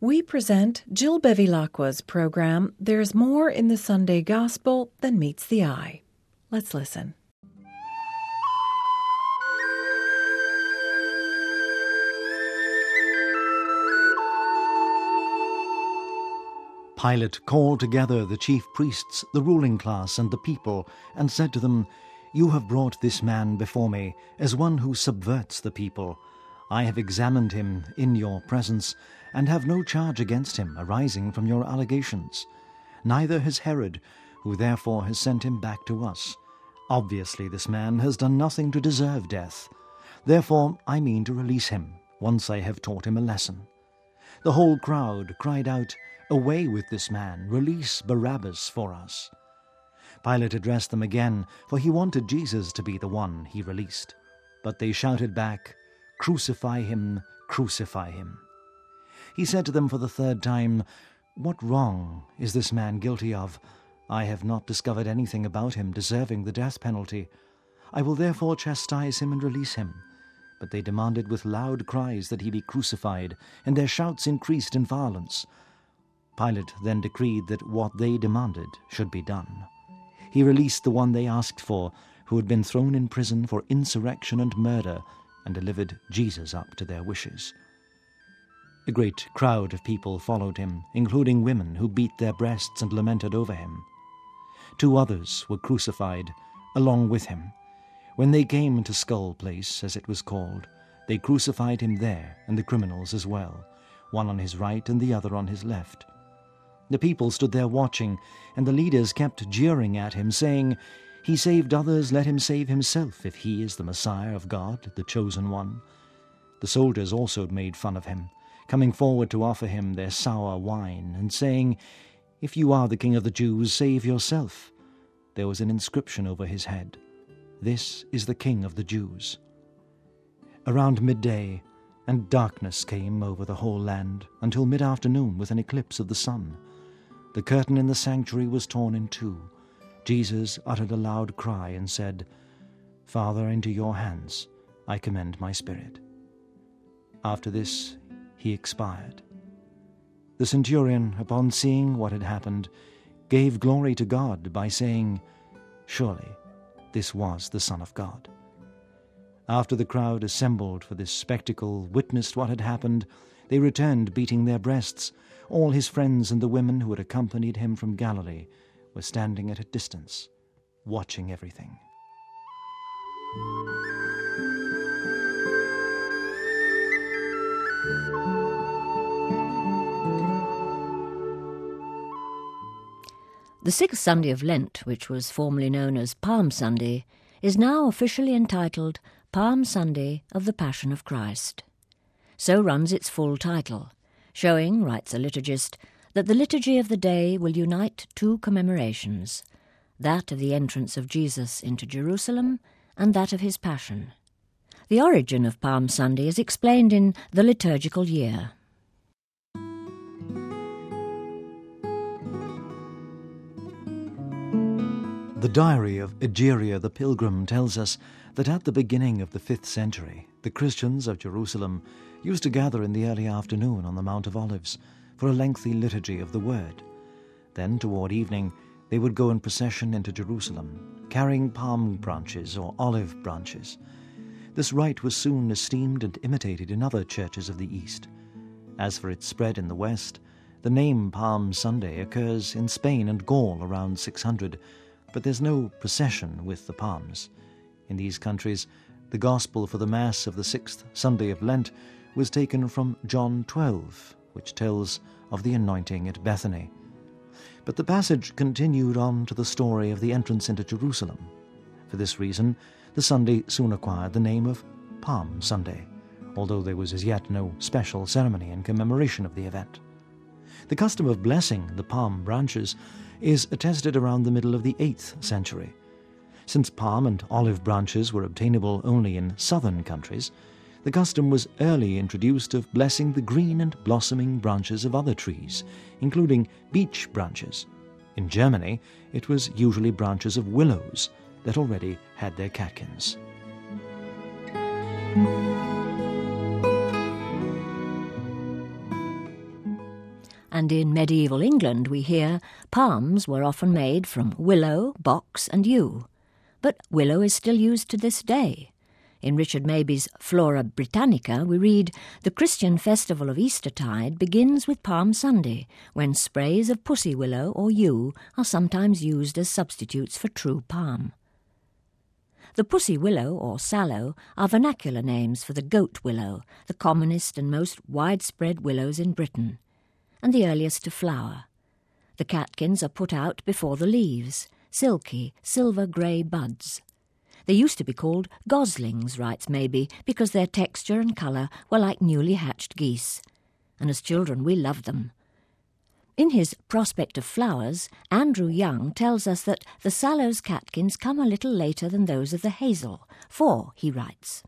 We present Jill Bevilacqua's program, There's More in the Sunday Gospel Than Meets the Eye. Let's listen. Pilate called together the chief priests, the ruling class, and the people, and said to them, "You have brought this man before me as one who subverts the people. I have examined him in your presence, and have no charge against him arising from your allegations. Neither has Herod, who therefore has sent him back to us. Obviously this man has done nothing to deserve death. Therefore I mean to release him, once I have taught him a lesson." The whole crowd cried out, "Away with this man! Release Barabbas for us!" Pilate addressed them again, for he wanted Jesus to be the one he released. But they shouted back, "Crucify him! Crucify him!" He said to them for the third time, "What wrong is this man guilty of? I have not discovered anything about him deserving the death penalty. I will therefore chastise him and release him." But they demanded with loud cries that he be crucified, and their shouts increased in violence. Pilate then decreed that what they demanded should be done. He released the one they asked for, who had been thrown in prison for insurrection and murder, and delivered Jesus up to their wishes. A great crowd of people followed him, including women who beat their breasts and lamented over him. 2 others were crucified along with him. When they came to Skull Place, as it was called, they crucified him there, and the criminals as well, one on his right and the other on his left. The people stood there watching, and the leaders kept jeering at him, saying, "He saved others, let him save himself, if he is the Messiah of God, the chosen one." The soldiers also made fun of him, coming forward to offer him their sour wine, and saying, "If you are the King of the Jews, save yourself." There was an inscription over his head, "This is the King of the Jews." Around midday, and darkness came over the whole land, until mid-afternoon with an eclipse of the sun. The curtain in the sanctuary was torn in 2. Jesus uttered a loud cry and said, "Father, into your hands I commend my spirit." After this he expired. The centurion, upon seeing what had happened, gave glory to God by saying, "Surely this was the Son of God." After the crowd assembled for this spectacle witnessed what had happened, they returned beating their breasts. All his friends and the women who had accompanied him from Galilee were standing at a distance, watching everything. The 6th Sunday of Lent, which was formerly known as Palm Sunday, is now officially entitled Palm Sunday of the Passion of Christ. So runs its full title, showing, writes a liturgist, that the liturgy of the day will unite 2 commemorations, that of the entrance of Jesus into Jerusalem and that of his Passion. The origin of Palm Sunday is explained in The Liturgical Year. The diary of Egeria the Pilgrim tells us that at the beginning of the 5th century, the Christians of Jerusalem used to gather in the early afternoon on the Mount of Olives for a lengthy liturgy of the Word. Then, toward evening, they would go in procession into Jerusalem, carrying palm branches or olive branches. This rite was soon esteemed and imitated in other churches of the East. As for its spread in the West, the name Palm Sunday occurs in Spain and Gaul around 600, but there's no procession with the palms. In these countries, the Gospel for the Mass of the 6th Sunday of Lent was taken from John 12, which tells of the anointing at Bethany. But the passage continued on to the story of the entrance into Jerusalem. For this reason, the Sunday soon acquired the name of Palm Sunday, although there was as yet no special ceremony in commemoration of the event. The custom of blessing the palm branches is attested around the middle of the 8th century. Since palm and olive branches were obtainable only in southern countries, the custom was early introduced of blessing the green and blossoming branches of other trees, including beech branches. In Germany, it was usually branches of willows that already had their catkins. and in medieval England we hear palms were often made from willow, box and yew. But willow is still used to this day. In Richard Maybe's Flora Britannica we read, "The Christian festival of Eastertide begins with Palm Sunday, when sprays of pussy willow or yew are sometimes used as substitutes for true palm." The pussy willow or sallow are vernacular names for the goat willow, the commonest and most widespread willows in Britain, and the earliest to flower. The catkins are put out before the leaves, silky, silver-grey buds. They used to be called goslings, writes Maybe, because their texture and colour were like newly hatched geese, and as children we loved them. In his Prospect of Flowers, Andrew Young tells us that the sallow's catkins come a little later than those of the hazel, for, he writes,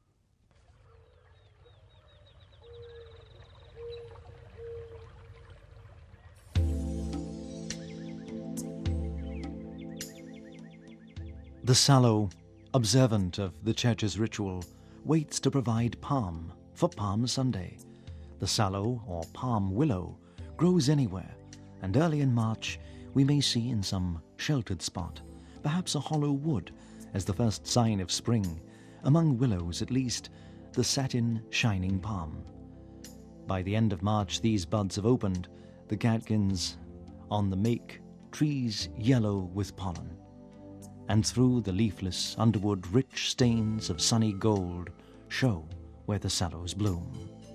The sallow, observant of the Church's ritual, waits to provide palm for Palm Sunday. The sallow, or palm willow, grows anywhere, and early in March we may see in some sheltered spot, perhaps a hollow wood, as the first sign of spring, among willows at least, the satin shining palm. By the end of March these buds have opened, the catkins on the make trees yellow with pollen, and through the leafless underwood rich stains of sunny gold show where the sallows bloom.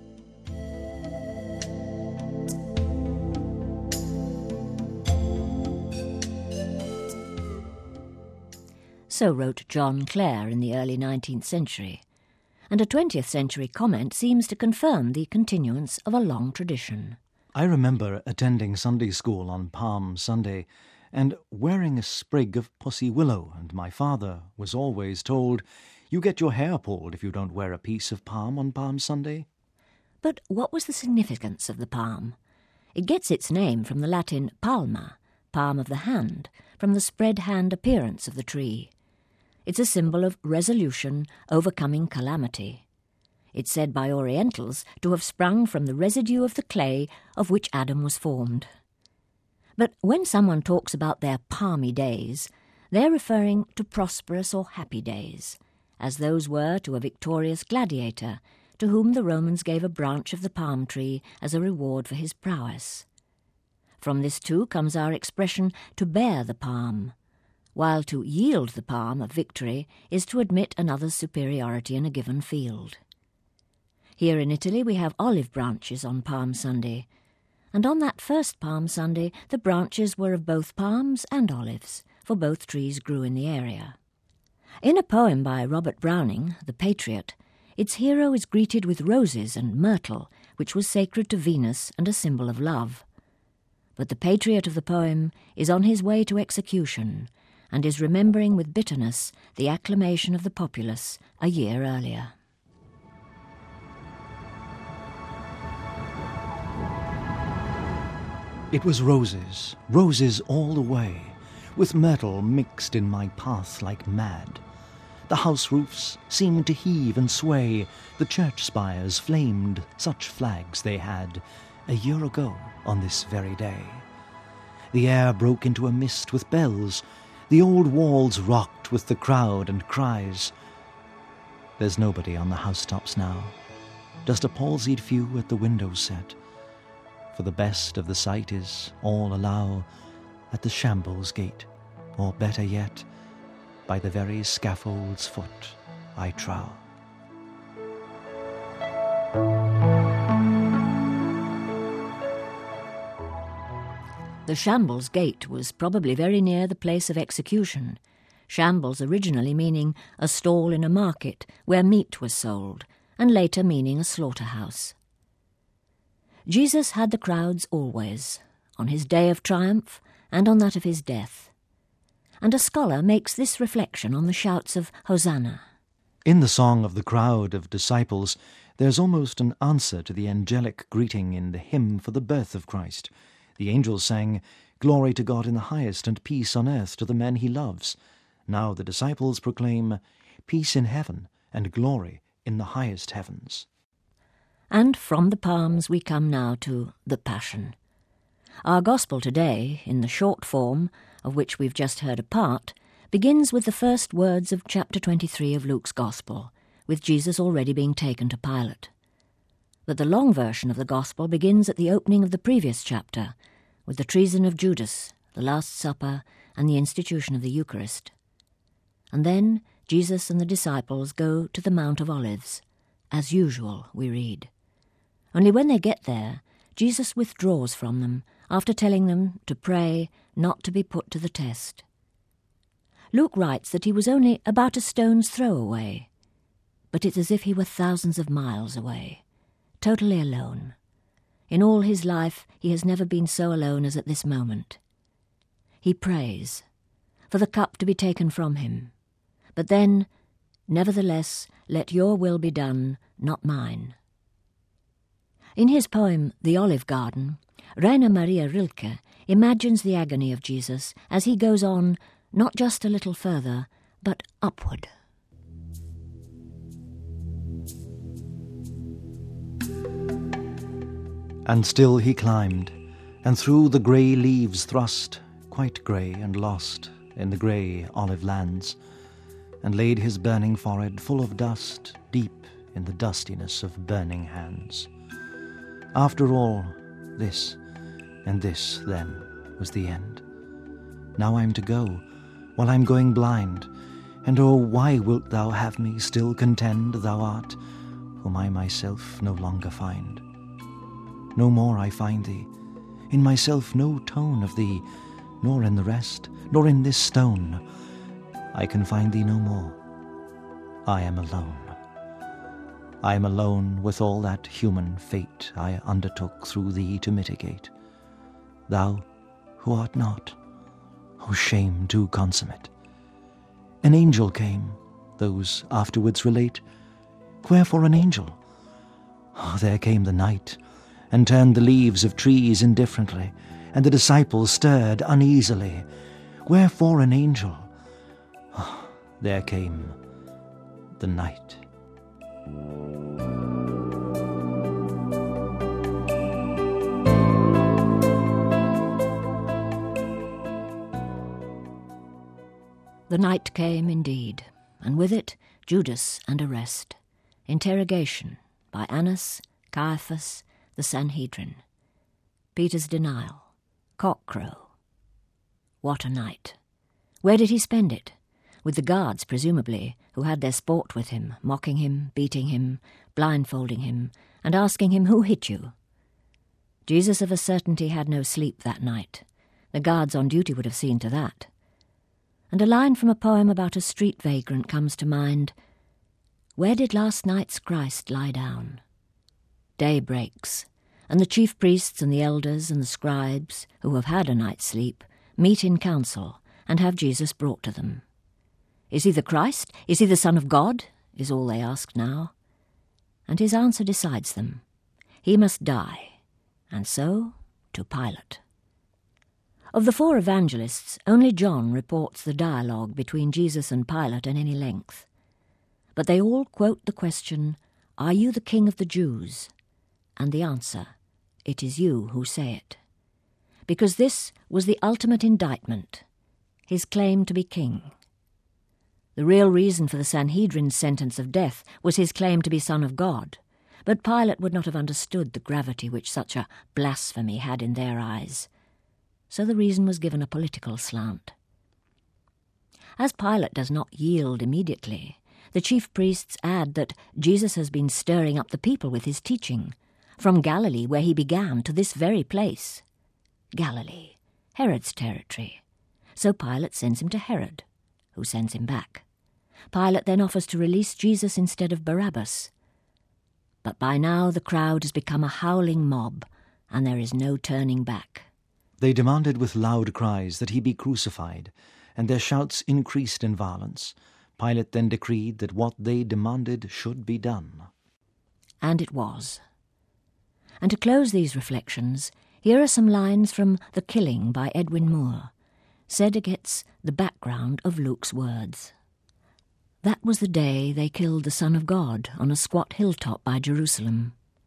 So wrote John Clare in the early 19th century, and a 20th century comment seems to confirm the continuance of a long tradition. I remember attending Sunday school on Palm Sunday and wearing a sprig of pussy willow, and my father was always told, "You get your hair pulled if you don't wear a piece of palm on Palm Sunday." But what was the significance of the palm? It gets its name from the Latin palma, palm of the hand, from the spread hand appearance of the tree. It's a symbol of resolution, overcoming calamity. It's said by Orientals to have sprung from the residue of the clay of which Adam was formed. But when someone talks about their palmy days, they're referring to prosperous or happy days, as those were to a victorious gladiator, to whom the Romans gave a branch of the palm tree as a reward for his prowess. From this too comes our expression to bear the palm, while to yield the palm of victory is to admit another's superiority in a given field. Here in Italy we have olive branches on Palm Sunday, and on that first Palm Sunday the branches were of both palms and olives, for both trees grew in the area. In a poem by Robert Browning, The Patriot, its hero is greeted with roses and myrtle, which was sacred to Venus and a symbol of love. But the patriot of the poem is on his way to execution, and is remembering with bitterness the acclamation of the populace a year earlier. It was roses, roses all the way, with myrtle mixed in my path like mad. The house roofs seemed to heave and sway, the church spires flamed, such flags they had, a year ago on this very day. The air broke into a mist with bells, the old walls rocked with the crowd and cries. There's nobody on the housetops now, just a palsied few at the windows set. For the best of the sight is, all allow, at the shambles gate, or better yet, by the very scaffold's foot, I trow. The shambles gate was probably very near the place of execution, shambles originally meaning a stall in a market where meat was sold, and later meaning a slaughterhouse. Jesus had the crowds always, on his day of triumph and on that of his death. And a scholar makes this reflection on the shouts of Hosanna. In the song of the crowd of disciples, there's almost an answer to the angelic greeting in the hymn for the birth of Christ. The angels sang, "Glory to God in the highest, and peace on earth to the men he loves." Now the disciples proclaim, "Peace in heaven, and glory in the highest heavens." And from the palms we come now to the Passion. Our Gospel today, in the short form, of which we've just heard a part, begins with the first words of chapter 23 of Luke's Gospel, with Jesus already being taken to Pilate. But the long version of the Gospel begins at the opening of the previous chapter, with the treason of Judas, the Last Supper, and the institution of the Eucharist. And then Jesus and the disciples go to the Mount of Olives. As usual, we read. Only when they get there, Jesus withdraws from them after telling them to pray not to be put to the test. Luke writes that he was only about a stone's throw away, but it's as if he were thousands of miles away, totally alone. In all his life, he has never been so alone as at this moment. He prays for the cup to be taken from him, but then, nevertheless, let your will be done, not mine. In his poem, The Olive Garden, Rainer Maria Rilke imagines the agony of Jesus as he goes on, not just a little further, but upward. And still he climbed, and through the grey leaves thrust, quite grey and lost in the grey olive lands, and laid his burning forehead full of dust, deep in the dustiness of burning hands. After all, this, and this, then, was the end. Now I'm to go, while I'm going blind, and oh, why wilt thou have me still contend thou art, whom I myself no longer find? No more I find thee, in myself no tone of thee, nor in the rest, nor in this stone. I can find thee no more. I am alone. I am alone with all that human fate I undertook through thee to mitigate. Thou who art not, O shame too consummate. An angel came, those afterwards relate. Wherefore an angel? Oh, there came the night, and turned the leaves of trees indifferently, and the disciples stirred uneasily. Wherefore an angel? Oh, there came the night. The night came indeed, and with it Judas and arrest, interrogation by Annas, Caiaphas, the Sanhedrin, Peter's denial, cockcrow. What a night! Where did he spend it? With the guards, presumably, who had their sport with him, mocking him, beating him, blindfolding him, and asking him, "Who hit you?" Jesus of a certainty had no sleep that night. The guards on duty would have seen to that. And a line from a poem about a street vagrant comes to mind. Where did last night's Christ lie down? Day breaks, and the chief priests and the elders and the scribes, who have had a night's sleep, meet in council and have Jesus brought to them. Is he the Christ? Is he the Son of God? Is all they ask now. And his answer decides them. He must die, and so to Pilate. Of the four evangelists, only John reports the dialogue between Jesus and Pilate in any length. But they all quote the question, "Are you the King of the Jews?" And the answer, "It is you who say it." Because this was the ultimate indictment, his claim to be king. The real reason for the Sanhedrin's sentence of death was his claim to be Son of God, but Pilate would not have understood the gravity which such a blasphemy had in their eyes. So the reason was given a political slant. As Pilate does not yield immediately, the chief priests add that Jesus has been stirring up the people with his teaching, from Galilee where he began to this very place. Galilee, Herod's territory. So Pilate sends him to Herod, who sends him back. Pilate then offers to release Jesus instead of Barabbas. But by now the crowd has become a howling mob, and there is no turning back. They demanded with loud cries that he be crucified, and their shouts increased in violence. Pilate then decreed that what they demanded should be done. And it was. And to close these reflections, here are some lines from The Killing by Edwin Moore, said against the background of Luke's words. That was the day they killed the Son of God on a squat hilltop by Jerusalem.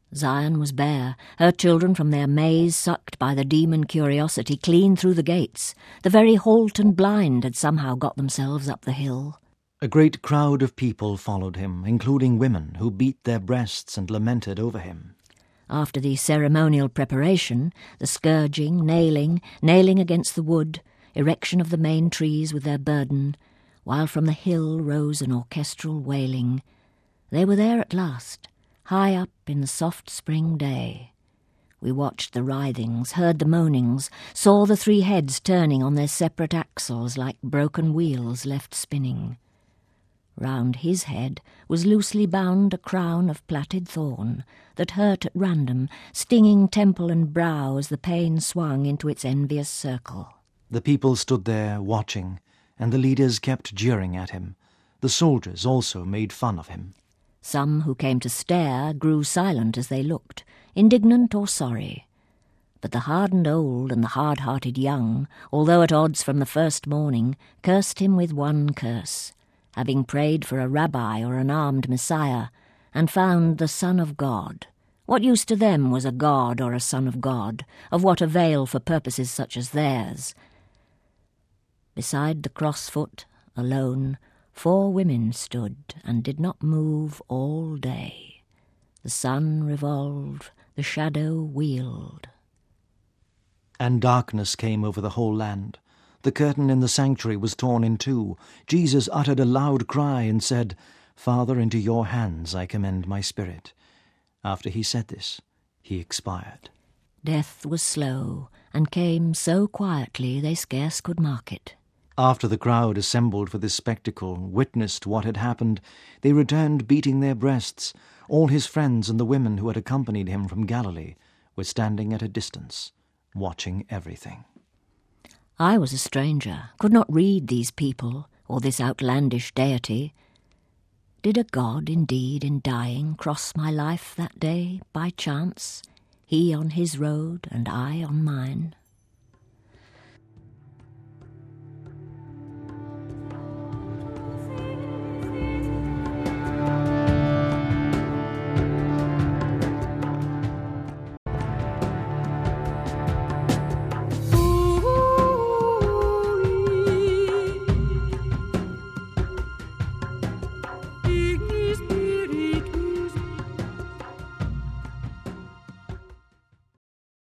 Zion was bare, her children from their maze sucked by the demon curiosity clean through the gates. The very halt and blind had somehow got themselves up the hill. A great crowd of people followed him, including women who beat their breasts and lamented over him. After the ceremonial preparation, the scourging, nailing against the wood, erection of the main trees with their burden, while from the hill rose an orchestral wailing, they were there at last, high up in the soft spring day. We watched the writhings, heard the moanings, saw the three heads turning on their separate axles like broken wheels left spinning. Round his head was loosely bound a crown of plaited thorn that hurt at random, stinging temple and brow as the pain swung into its envious circle. The people stood there watching, and the leaders kept jeering at him. The soldiers also made fun of him. Some who came to stare grew silent as they looked, indignant or sorry. But the hardened old and the hard-hearted young, although at odds from the first morning, cursed him with one curse, having prayed for a rabbi or an armed Messiah, and found the Son of God. What use to them was a God or a Son of God? Of what avail for purposes such as theirs? Beside the cross-foot, alone, 4 women stood and did not move all day. The sun revolved, the shadow wheeled. And darkness came over the whole land. The curtain in the sanctuary was torn in two. Jesus uttered a loud cry and said, "Father, into your hands I commend my spirit." After he said this, he expired. Death was slow, and came so quietly they scarce could mark it. After the crowd assembled for this spectacle witnessed what had happened, they returned beating their breasts. All his friends and the women who had accompanied him from Galilee were standing at a distance, watching everything. I was a stranger, could not read these people or this outlandish deity. Did a god indeed in dying cross my life that day by chance, he on his road and I on mine?